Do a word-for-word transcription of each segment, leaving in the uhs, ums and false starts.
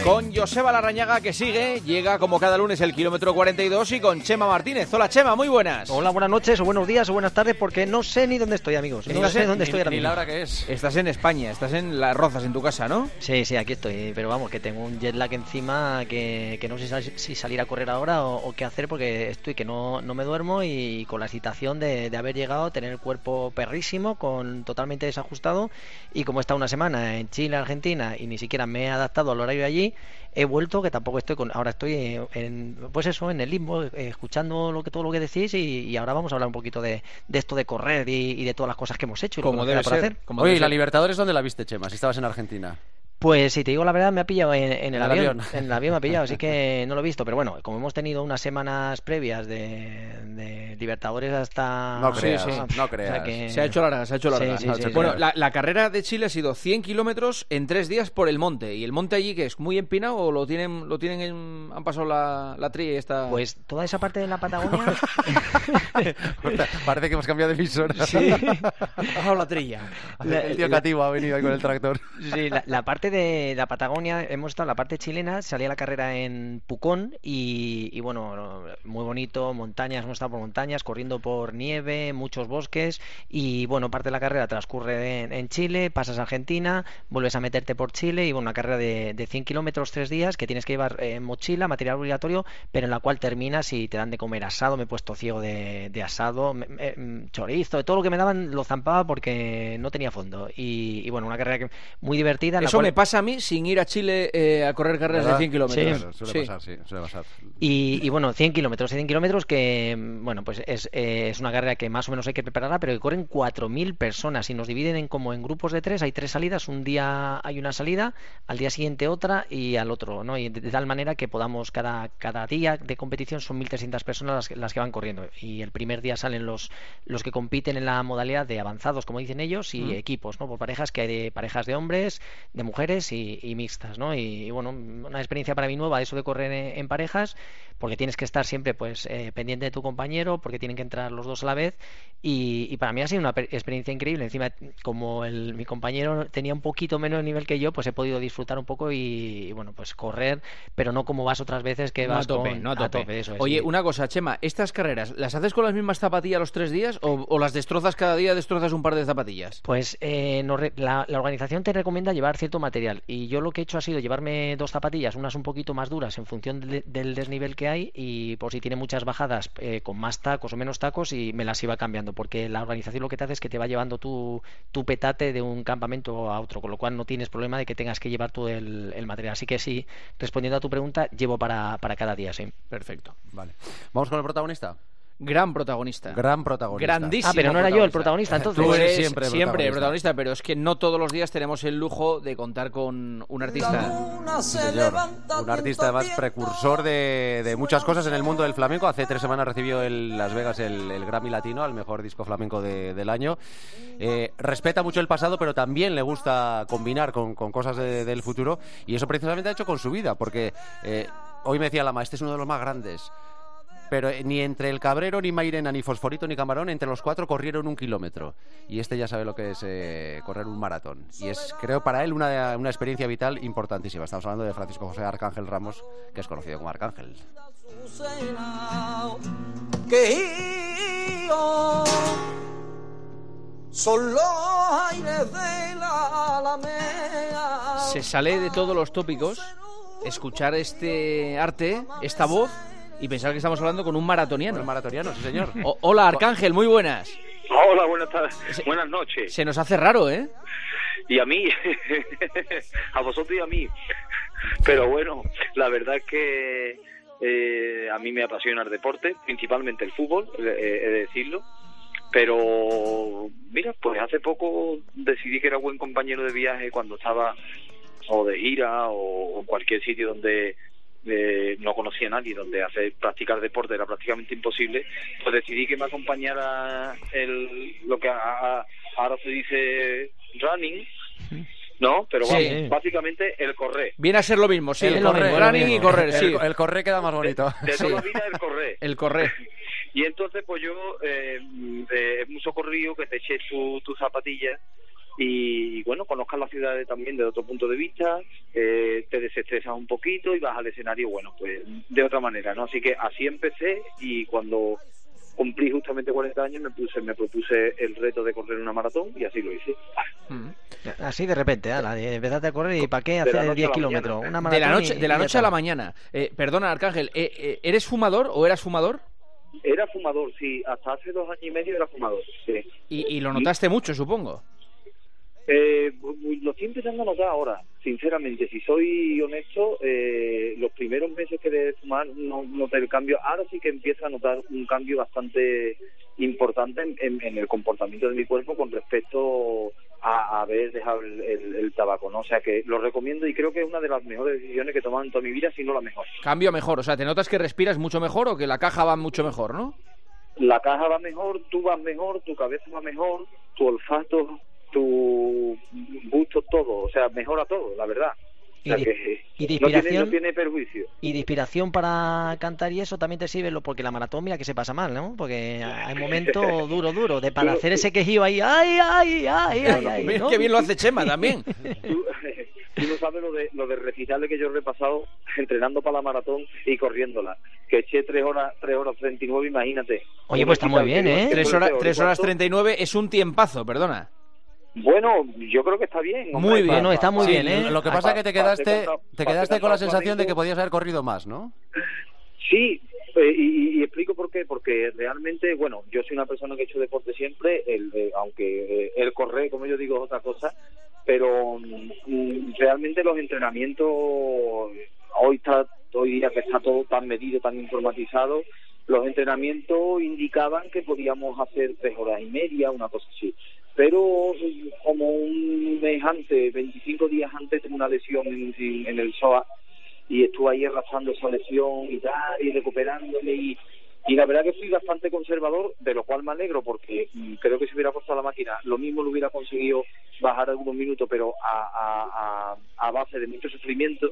Con Joseba Larrañaga, que sigue, llega como cada lunes el kilómetro cuarenta y dos, y con Chema Martínez. Hola, Chema, muy buenas. Hola, buenas noches, o buenos días, o buenas tardes, porque no sé ni dónde estoy, amigos. No sé en, dónde ni, estoy ahora ni mismo. la hora que es. Estás en España, estás en Las Rozas, en tu casa, ¿no? Sí, sí, aquí estoy, pero vamos, que tengo un jet lag encima que, que no sé si salir a correr ahora o, o qué hacer, porque estoy que no, no me duermo y con la excitación de, de haber llegado, tener el cuerpo perrísimo, con totalmente desajustado, y como he estado una semana en Chile, Argentina, y ni siquiera me he adaptado al horario de allí, he vuelto, que tampoco estoy con, ahora estoy en, pues eso, en el limbo, eh, escuchando lo que todo lo que decís, y, y ahora vamos a hablar un poquito de, de esto de correr y, y de todas las cosas que hemos hecho y como lo que debe nos queda por ser, hacer. como Oye, debe ¿y la ser. Libertadores dónde la viste, Chema? Si estabas en Argentina. Pues si te digo la verdad, me ha pillado en, en el, el avión. avión. En el avión me ha pillado, así que no lo he visto. Pero bueno, como hemos tenido unas semanas previas de, de Libertadores hasta... No creas, Sí, sí. no O creas. sea que- Se ha hecho larga, se ha hecho larga. Sí, sí, sí, sí. Bueno, la, la carrera de Chile ha sido cien kilómetros en tres días por el monte. ¿Y el monte allí que es muy empinado o lo tienen, lo tienen en, han pasado la, la tría y está...? Pues toda esa parte de la Patagonia... Parece que hemos cambiado de emisora. Sí. Ha bajado la trilla. El tío La- Cativo ha venido ahí con el tractor. Sí, la, la parte de la Patagonia, hemos estado en la parte chilena, salía la carrera en Pucón y, y bueno, muy bonito, montañas, hemos estado por montañas, corriendo por nieve, muchos bosques y bueno, parte de la carrera transcurre en, en Chile, pasas a Argentina, vuelves a meterte por Chile y bueno, una carrera de, de cien kilómetros, tres días, que tienes que llevar eh, mochila, material obligatorio, pero en la cual terminas y te dan de comer asado, me he puesto ciego de, de asado, me- me- chorizo, de todo lo que me daban lo zampaba porque no tenía fondo y, y bueno, una carrera que, muy divertida. En la Eso cual- me pasa a mí sin ir a Chile eh, a correr carreras ¿Verdad? de cien kilómetros. Claro, suele Sí. pasar, sí, suele pasar. Y, y bueno, cien kilómetros, cien kilómetros que, bueno, pues es, eh, es una carrera que más o menos hay que prepararla, pero que corren cuatro mil personas y nos dividen en como en grupos de tres, hay tres salidas, un día hay una salida, al día siguiente otra y al otro, ¿no? Y de, de tal manera que podamos, cada, cada día de competición son mil trescientas personas las, que- las que van corriendo. Y el primer día salen los, los que compiten en la modalidad de avanzados, como dicen ellos, y Mm. equipos, ¿no? Por parejas, que hay de parejas de hombres, de mujeres y, y mixtas, ¿no? Y, y bueno, una experiencia para mí nueva eso de correr en, en parejas, porque tienes que estar siempre pues eh, pendiente de tu compañero, porque tienen que entrar los dos a la vez y, y para mí ha sido una per- experiencia increíble. Encima, como el, mi compañero tenía un poquito menos nivel que yo, pues he podido disfrutar un poco y, y, bueno, pues correr, pero no como vas otras veces que No vas a tope, con- no a tope. eso es, Oye, sí. una cosa, Chema, ¿estas carreras las haces con las mismas zapatillas los tres días o, o las destrozas cada día, destrozas un par de zapatillas? Pues eh, nos re- la, la organización te recomienda llevar cierto material y yo lo que he hecho ha sido llevarme dos zapatillas, unas un poquito más duras en función de- del desnivel que hay y por si tiene muchas bajadas eh, con más tacos o menos tacos y me las iba cambiando porque la organización lo que te hace es que te va llevando tu, tu petate de un campamento a otro, con lo cual no tienes problema de que tengas que llevar todo el, el material. Así que sí, respondiendo a tu pregunta, llevo para, para cada día, sí. Perfecto. Vale. ¿Vamos con el protagonista? Gran protagonista. Gran protagonista. Grandísimo. Ah, pero no era yo el protagonista entonces. Tú Tú eres eres siempre siempre, el siempre protagonista. protagonista, pero es que no todos los días tenemos el lujo de contar con un artista. Sí, señor. Un artista además precursor de, de muchas cosas en el mundo del flamenco. Hace tres semanas recibió en Las Vegas el, el Grammy Latino al mejor disco flamenco de- del año. Eh, respeta mucho el pasado, pero también le gusta combinar con, con cosas de- del futuro. Y eso precisamente ha hecho con su vida, porque eh, hoy me decía Lama, este es uno de los más grandes. Pero eh, ni entre el Cabrero, ni Mairena, ni Fosforito, ni Camarón, entre los cuatro corrieron un kilómetro. Y este ya sabe lo que es eh, correr un maratón. Y es, creo, para él una, una experiencia vital importantísima. Estamos hablando de Francisco José Arcángel Ramos, que es conocido como Arcángel. Que yo son los aires de la Alameda. Se sale de todos los tópicos escuchar este arte, esta voz y pensar que estamos hablando con un maratoniano. Un maratoniano, sí señor. O- hola, Arcángel, muy buenas. Hola, buenas tardes. Buenas noches. Se nos hace raro, ¿eh? Y a mí, a vosotros y a mí. Pero bueno, la verdad es que eh, a mí me apasiona el deporte, principalmente el fútbol, eh, he de decirlo. Pero mira, pues hace poco decidí que era buen compañero de viaje cuando estaba o de gira o en cualquier sitio donde eh, no conocía a nadie, donde hacer practicar deporte era prácticamente imposible. Pues decidí que me acompañara el lo que a, a, ahora se dice running, ¿no? Pero Sí. vamos, básicamente el correr. Viene a ser lo mismo, sí. El El correr, correr, running lo y mismo. correr, sí. El, el correr queda más bonito. De Sí. toda la vida el correr. El correr. Y entonces pues yo eh, eh, es muy socorrido que te eches tu, tus zapatillas y bueno, conozcas las ciudades también desde otro punto de vista, eh, te desestresas un poquito y vas al escenario, bueno, pues de otra manera, ¿no? Así que así empecé, y cuando cumplí justamente cuarenta años me puse me propuse el reto de correr una maratón, y así lo hice. Mm. Así de repente, ala, de empezaste a correr, y ¿para qué De la hacer noche diez a la kilómetros? mañana. Una De maratón la noche, y- de la y ya noche a la está. mañana. Eh, perdona, Arcángel, eh, eh, ¿eres fumador o eras fumador? Era fumador, sí, hasta hace dos años y medio era fumador, sí. Y, y lo notaste mucho, supongo. Eh, lo estoy empezando a notar ahora, sinceramente, si soy honesto, eh, los primeros meses que de fumar no noté el cambio, ahora sí que empiezo a notar un cambio bastante importante en, en, en el comportamiento de mi cuerpo con respecto a, a haber dejado el, el, el tabaco, ¿no? O sea que lo recomiendo, y creo que es una de las mejores decisiones que he tomado en toda mi vida, si no la mejor. Cambio a mejor, o sea, ¿te notas que respiras mucho mejor o que la caja va mucho mejor, no? La caja va mejor, tú vas mejor, tu cabeza va mejor, tu olfato, tu gusto, todo, o sea, mejora todo, la verdad. O sea Y de- que y de no tiene, inspiración- no tiene perjuicio. Y de inspiración para cantar y eso también te sirve, lo- porque la maratón, mira que se pasa mal, ¿no? Porque hay momentos duros, duros, de para Tú- hacer tú- ese quejío ahí, ¡ay, ay, ay, ay, ay! Mira ¿no? qué bien lo hace Chema también. Tú, tú no sabes lo de lo de recitales que yo he repasado entrenando para la maratón y corriéndola, que eché tres horas tres horas treinta y nueve, imagínate. Oye, Un pues está muy recital bien, que ¿eh? iba- Tres que horas, fue tres horas cuarto. treinta y nueve es un tiempazo, perdona. Bueno, yo creo que está bien. hombre, Muy bien. pa- No, está muy pa- bien, ¿eh? Lo que pa- pasa es que te pa- quedaste, pa- pa- te pa- quedaste pa- con la pa- sensación de que flamenco. podías haber corrido más, ¿no? Sí, eh, y, y explico por qué, porque realmente, bueno, yo soy una persona que he hecho deporte siempre, el, eh, aunque eh, el correr, como yo digo, es otra cosa, pero mm, realmente los entrenamientos, hoy está, hoy día que está todo tan medido, tan informatizado, los entrenamientos indicaban que podíamos hacer tres horas y media, una cosa así. Pero eh, como un mes antes, veinticinco días antes, tengo una lesión en, en, en el psoas, y estuve ahí arrastrando esa lesión y tal, y recuperándome, y, y la verdad que fui bastante conservador, de lo cual me alegro, porque mm, creo que si hubiera forzado la máquina, lo mismo lo hubiera conseguido bajar algunos minutos, pero a, a, a, a base de mucho sufrimiento,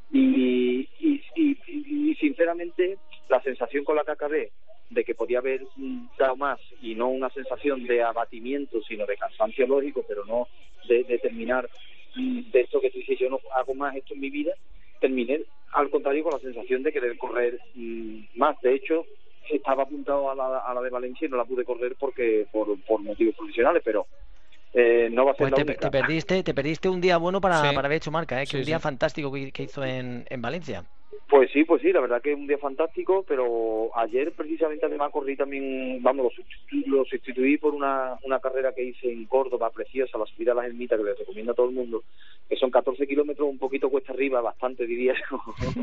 y, y, y, y, y sinceramente la sensación con la que acabé, de que podía haber mm, dado más, y no una sensación de abatimiento, sino de cansancio lógico, pero no de, de terminar mm, de esto que tú dices, yo no hago más esto en mi vida, terminé al contrario con la sensación de querer correr mmm, más. De hecho, estaba apuntado a la, a la de Valencia y no la pude correr porque por, por motivos profesionales, pero eh, no va a ser Pues la te, única. te perdiste, te perdiste un día bueno para, Sí. para haber hecho marca, ¿eh? Que Sí, un día sí. fantástico que, que hizo en, en Valencia. Pues sí, pues sí, la verdad que es un día fantástico, pero ayer precisamente además corrí también, vamos, lo sustituí, lo sustituí por una, una carrera que hice en Córdoba, preciosa, la subida a las Ermitas, que les recomiendo a todo el mundo, que son catorce kilómetros, un poquito cuesta arriba, bastante diría yo,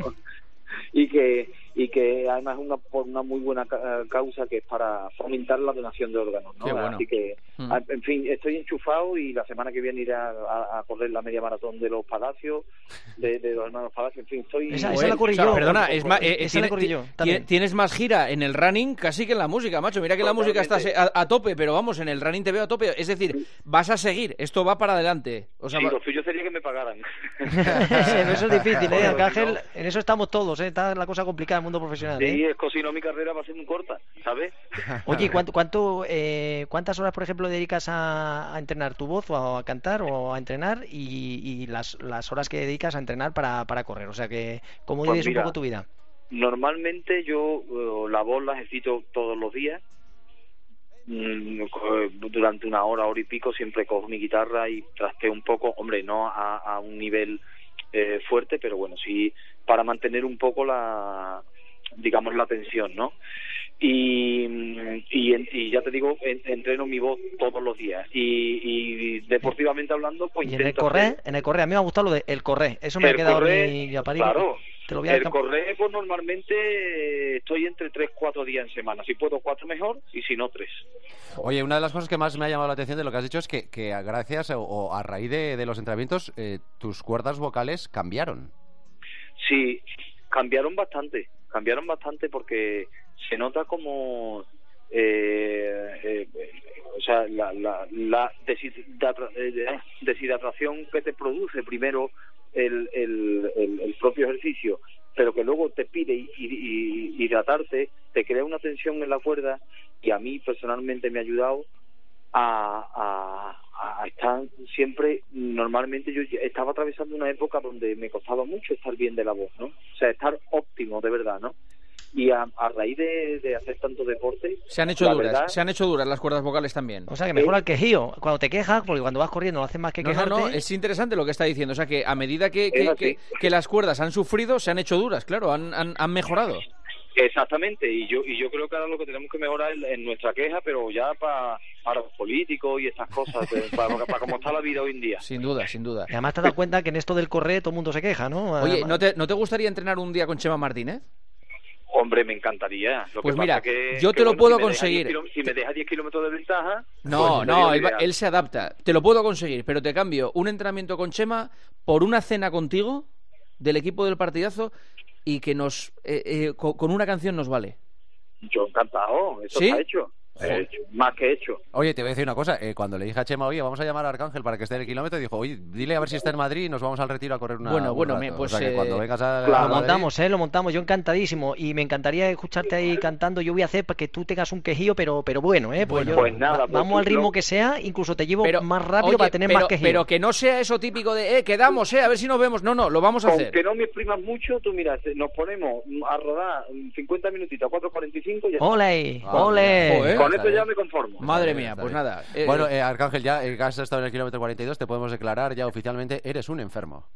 y que y que además es una, por una muy buena ca- causa, que es para fomentar la donación de órganos, ¿no? Qué bueno. Así que, Mm. a- en fin, estoy enchufado, y la semana que viene iré a, a- a correr la media maratón de los Palacios, de, de los hermanos Palacios, en fin, estoy... Esa- esa Joder, la corrí o sea, yo. Perdona, es más, eh, eh, Esa la tiene- corrí yo, ti- también. tienes más gira en el running casi que en la música, macho. Mira que la música está Totalmente. a, a tope, pero vamos, en el running te veo a tope. Es decir, vas a seguir, esto va para adelante. O sea, Sí, va- lo suyo sería que me pagaran. Eso es difícil, ¿eh? Joder, Arcángel, no. en eso estamos todos, ¿eh? Está la cosa complicada en el mundo profesional, ¿eh? Sí, es que si no mi carrera va a ser muy corta, ¿sabes? Oye, ¿cuánto, cuánto, eh, ¿cuántas horas, por ejemplo, dedicas a, a entrenar tu voz o a cantar o a entrenar, y, y las, las horas que dedicas a entrenar para, para correr? O sea, que ¿cómo Pues divides un mira, poco tu vida? Normalmente yo eh, la voz la ejercito todos los días. Mm, co- durante una hora, hora y pico, siempre cojo mi guitarra y trasteo un poco, hombre, no a, a un nivel eh, fuerte, pero bueno, sí para mantener un poco la, digamos, la tensión, ¿no? Y, y, en- y ya te digo, en- entreno mi voz todos los días, y, y deportivamente hablando, pues Y en el intento correr, hacer- en el correr, a mí me ha gustado lo de el correr. Eso me ha El quedado correr, a mí ya para ir. claro. Te lo voy a El cam- correr, pues normalmente estoy entre tres, cuatro días en semana. Si puedo cuatro mejor, y si no tres. Oye, una de las cosas que más me ha llamado la atención de lo que has dicho es que, que a- gracias o, o a raíz de, de los entrenamientos, eh, tus cuerdas vocales cambiaron. Sí, cambiaron bastante, cambiaron bastante porque se nota como, eh, eh, o sea, la, la, la deshidra- eh, deshidratación que te produce primero el, el, el, el propio ejercicio, pero que luego te pide hi- hi- hidratarte, te crea una tensión en la cuerda, y a mí personalmente me ha ayudado a, a, a estar siempre, normalmente yo estaba atravesando una época donde me costaba mucho estar bien de la voz, ¿no? O sea, estar óptimo de verdad, ¿no? Y a, a raíz de, de hacer tanto deporte... Se han hecho duras, verdad, se han hecho duras las cuerdas vocales también. O sea, que mejora el quejío. Cuando te quejas, porque cuando vas corriendo no haces más que no, quejarte. No, no, es interesante lo que está diciendo. O sea, que a medida que, que, que, que las cuerdas han sufrido, se han hecho duras, claro, han, han, han mejorado. Exactamente, y yo y yo creo que ahora lo que tenemos que mejorar es en nuestra queja, pero ya pa, para los políticos y estas cosas, para, para cómo está la vida hoy en día. Sin duda, sin duda. Y además te has dado cuenta que en esto del correr todo el mundo se queja, ¿no? Oye, ¿no te, ¿no te gustaría entrenar un día con Chema Martínez? Hombre, me encantaría. Lo pues que mira, pasa que, yo te que, lo bueno, puedo si me conseguir. diez, si me deja diez kilómetros de ventaja... No, pues no, él, él se adapta. Te lo puedo conseguir, pero te cambio un entrenamiento con Chema por una cena contigo del equipo del partidazo y que nos eh, eh, con, con una canción nos vale. Yo encantado, eso ¿Sí? está hecho. Eh, hecho, más que hecho. Oye, te voy a decir una cosa, eh, cuando le dije a Chema, oye, vamos a llamar a Arcángel para que esté en el kilómetro, dijo, oye, dile a ver si está en Madrid y nos vamos al Retiro a correr una... Bueno, un bueno, rato. me, pues... O sea, que eh, cuando vengas a... Claro, a lo montamos, ¿eh? Lo montamos, yo encantadísimo, y me encantaría escucharte ahí cantando. Yo voy a hacer para que tú tengas un quejillo, pero pero bueno, ¿eh? Pues, bueno, yo, pues nada, va, pues vamos al ritmo lo... que sea, incluso te llevo pero, más rápido oye, para tener pero, más quejillo. Pero que no sea eso típico de, eh, quedamos, eh, a ver si nos vemos. No, no, lo vamos a hacer. Aunque no me exprimas mucho, tú mira, nos ponemos a rodar cincuenta minutitos a cuatro cuarenta y cinco y ya ¡Ole! Ah, ¡Ole! joder. con esto ya me conformo. Madre bien, mía, está pues bien. nada. Eh, Bueno, eh, Arcángel, ya eh, que has estado en el kilómetro cuarenta y dos, te podemos declarar ya oficialmente, eres un enfermo.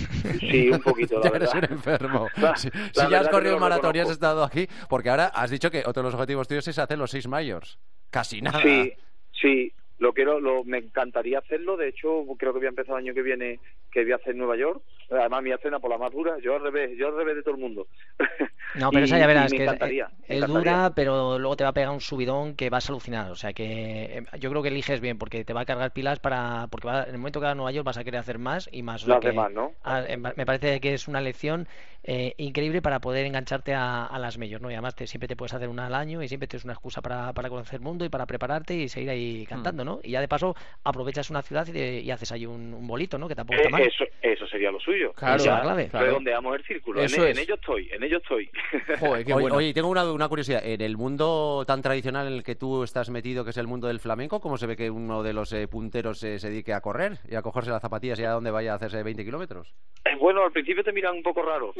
Sí, un poquito, la Ya verdad. eres un enfermo. La, si la si ya has verdad corrido que el no lo maratón y has reconozco. estado aquí, porque ahora has dicho que otro de los objetivos tuyos es hacer los seis majors. Casi nada. Sí, sí, lo quiero, lo, me encantaría hacerlo. De hecho, creo que voy a empezar el año que viene, que voy a hacer en Nueva York. Además, mi cena por la más dura, yo al revés, yo al revés de todo el mundo. No, pero Y- esa ya verás y me que es, encantaría, es me encantaría. dura, pero luego te va a pegar un subidón que vas a alucinar. O sea que eh, yo creo que eliges bien, porque te va a cargar pilas para, porque va, en el momento que vas a Nueva York vas a querer hacer más y más. O sea Las que, demás, ¿no? a- eh, me parece que es una lección eh, increíble para poder engancharte a, a las majors, ¿no? Y además te, siempre te puedes hacer una al año y siempre tienes una excusa para, para conocer el mundo y para prepararte y seguir ahí cantando, ¿no? Y ya de paso aprovechas una ciudad y, te- y haces ahí un, un bolito, ¿no? Que tampoco está Eh, mal. eso, eso sería lo suyo. Claro, Y ya la clave, claro. redondeamos el círculo. En, Eso en es. ello estoy, en ello estoy. Joder, qué Oye, bueno. oye, tengo una, una curiosidad. En el mundo tan tradicional en el que tú estás metido, que es el mundo del flamenco, ¿cómo se ve que uno de los eh, punteros eh, se dedique a correr y a cogerse las zapatillas y a dónde vaya a hacerse veinte kilómetros? Eh, Bueno, al principio te miran un poco raro,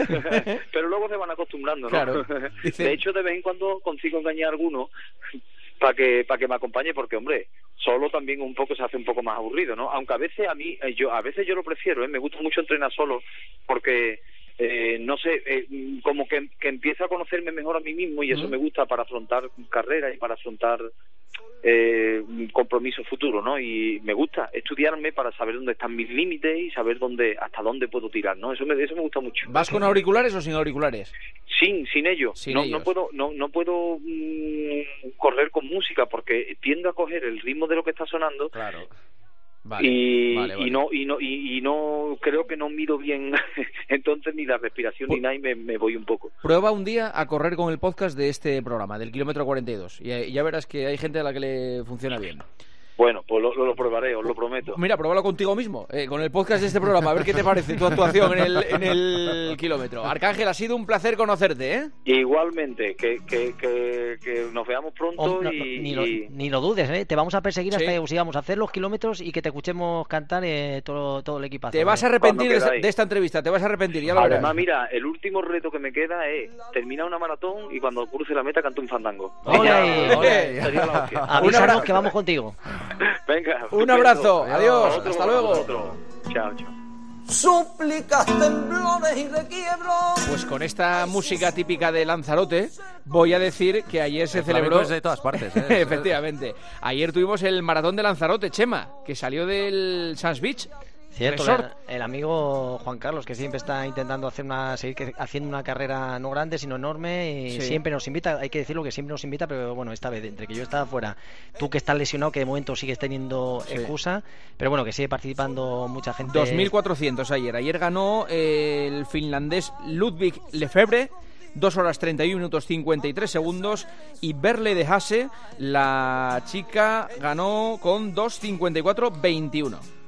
pero luego se van acostumbrando, ¿no? Claro. De hecho, de vez en cuando consigo engañar a alguno para que para que me acompañe, porque, hombre, solo también un poco se hace un poco más aburrido, ¿no? Aunque a veces a mí, eh, yo a veces yo lo prefiero, ¿eh? Me gusta mucho entrenar solo, porque... Eh, no sé, eh, como que, que empiezo a conocerme mejor a mí mismo y eso Mm. me gusta para afrontar carreras y para afrontar eh, un compromiso futuro, ¿no? Y me gusta estudiarme para saber dónde están mis límites y saber dónde hasta dónde puedo tirar, ¿no? Eso me, eso me gusta mucho. ¿Vas con auriculares o sin auriculares? Sin, sin ellos. Sin no, ellos. no puedo, no, no puedo mm, correr con música porque tiendo a coger el ritmo de lo que está sonando. Claro. Vale, y, vale, vale. y no y no y, y no creo que no mido bien entonces ni la respiración Pu- ni nada y me, me voy un poco. Prueba un día a correr con el podcast de este programa, del kilómetro cuarenta y dos. Y eh, ya verás que hay gente a la que le funciona bien. Bueno, pues lo, lo, lo probaré, os lo prometo. Mira, pruébalo contigo mismo, eh, con el podcast de este programa, a ver qué te parece tu actuación en el, en el kilómetro. Arcángel, ha sido un placer conocerte, ¿eh? Igualmente, que, que, que, que nos veamos pronto Hom- no, no, y, ni, lo, y- ni lo dudes, ¿eh? Te vamos a perseguir Sí. hasta que consigamos hacer los kilómetros y que te escuchemos cantar eh, todo, todo el equipazo. Te vas a ¿eh? arrepentir Cuando de esta, queráis. de esta entrevista, te vas a arrepentir, ya lo verás. además, mira, el último reto que me queda es terminar una maratón y cuando cruce la meta canto un fandango. ¡Ole! Ya, ¡Ole! sería la hostia. Avísanos que vamos contigo. Venga, Un estupendo. abrazo, adiós, Otro, hasta luego. otro. Chao, chao. Súplicas, temblores y requiebros. Pues con esta música típica de Lanzarote, voy a decir que ayer se El flamenco celebró... es de todas partes, ¿eh? Efectivamente. Ayer tuvimos el maratón de Lanzarote, Chema, que salió del Sands Beach. Cierto, Resort. el, el amigo Juan Carlos, que siempre está intentando hacer una seguir que- haciendo una carrera no grande, sino enorme, y Sí. siempre nos invita, hay que decirlo que siempre nos invita, pero bueno, esta vez, entre que yo estaba fuera, tú que estás lesionado, que de momento sigues teniendo Sí. excusa, pero bueno, que sigue participando mucha gente. dos mil cuatrocientos ayer. Ayer ganó eh, el finlandés Ludwig Lefebvre, dos horas treinta y uno minutos cincuenta y tres segundos, y Berle de Hase, la chica, ganó con dos cincuenta y cuatro veintiuno.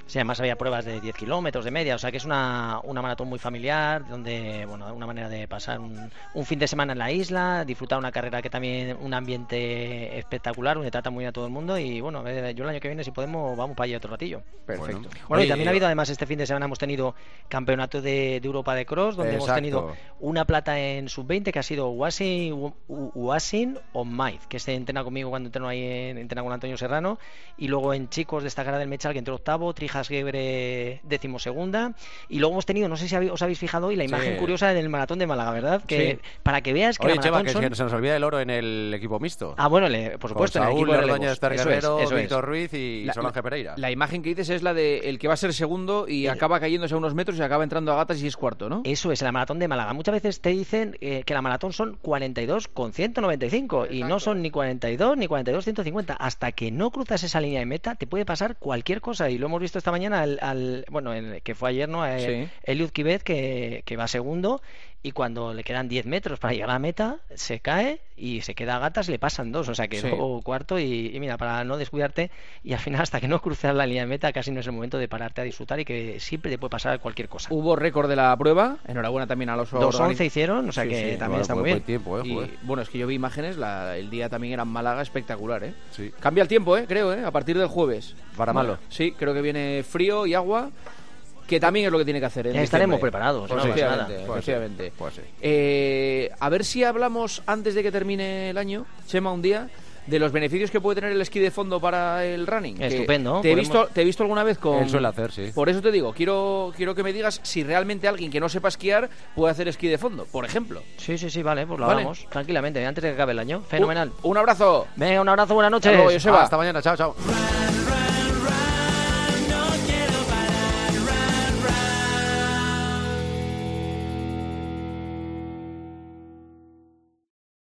sea, además había pruebas de diez kilómetros de media, o sea que es una, una maratón muy familiar, donde, bueno, una manera de pasar un, un fin de semana en la isla, disfrutar una carrera que también, un ambiente espectacular, donde trata muy bien a todo el mundo, y bueno, eh, yo el año que viene, si podemos, vamos para allá otro ratillo. Perfecto. Bueno, bueno y también ha habido, además, este fin de semana hemos tenido campeonato de, de Europa de Cross, donde Exacto. hemos tenido una plata en sub veinte que ha sido Uasin, Uasin Onmaiz, que se entrena conmigo cuando entreno ahí en, entrena con Antonio Serrano, y luego en chicos de esta cara del Mechal que entró octavo, Trijas Gebre decimosegunda, y luego hemos tenido, no sé si os habéis fijado hoy, la imagen sí. curiosa del maratón de Málaga, ¿verdad? Que Sí. para que veas que Oye, la Chema, maratón que, son... que se nos olvida el oro en el equipo mixto. Ah, bueno, le, por supuesto, Con en el Saúl equipo de Ordóñez, relevos. Esther Eso Guerrero, es, eso es. Víctor Ruiz y La- Solange Pereira. La imagen que dices es la de el que va a ser segundo y acaba cayéndose a unos metros y acaba entrando a gatas y es cuarto, ¿no? Eso es, la maratón de Málaga. Muchas veces te dicen eh, que la maratón son cuarenta y dos con ciento noventa y cinco y no son ni cuarenta y dos ni cuarenta y dos ciento cincuenta. Hasta que no cruzas esa línea de meta te puede pasar cualquier cosa, y lo hemos visto esta mañana al, al- bueno, el, que fue ayer, ¿no? El, Sí. Eliud Kibet, que, que va segundo, y cuando le quedan diez metros para llegar a la meta se cae y se queda a gatas y le pasan dos, o sea quedó Sí. cuarto, y, y mira, para no descuidarte, y al final hasta que no cruzas la línea de meta casi no es el momento de pararte a disfrutar, y que siempre te puede pasar cualquier cosa. Hubo récord de la prueba, enhorabuena también a los dos once organiz- hicieron, o sea Sí, que sí, también Bueno, está buen- muy bien. buen tiempo, eh, Y, joder. bueno, es que yo vi imágenes, la- el día también era en Málaga espectacular, ¿eh? Sí. Cambia el tiempo, ¿eh? Creo, ¿eh? A partir del jueves. Para malo. Sí, creo que viene frío y agua, que también es lo que tiene que hacer. en Ya estaremos diciembre. preparados, Pues no pasa nada. efectivamente, Puede ser, efectivamente. puede ser. Eh, a ver si hablamos antes de que termine el año, Chema, un día, de los beneficios que puede tener el esquí de fondo para el running. que Estupendo, Te he, podemos- visto, te he visto alguna vez con... Él suele hacer, sí. Por eso te digo, quiero, quiero que me digas si realmente alguien que no sepa esquiar puede hacer esquí de fondo, por ejemplo. Sí, sí, sí, vale, pues lo Vale. hablamos tranquilamente antes de que acabe el año. Fenomenal. Un, un abrazo. Venga, un abrazo, buenas noches. Hasta luego, Joseba. Hasta mañana, chao, chao.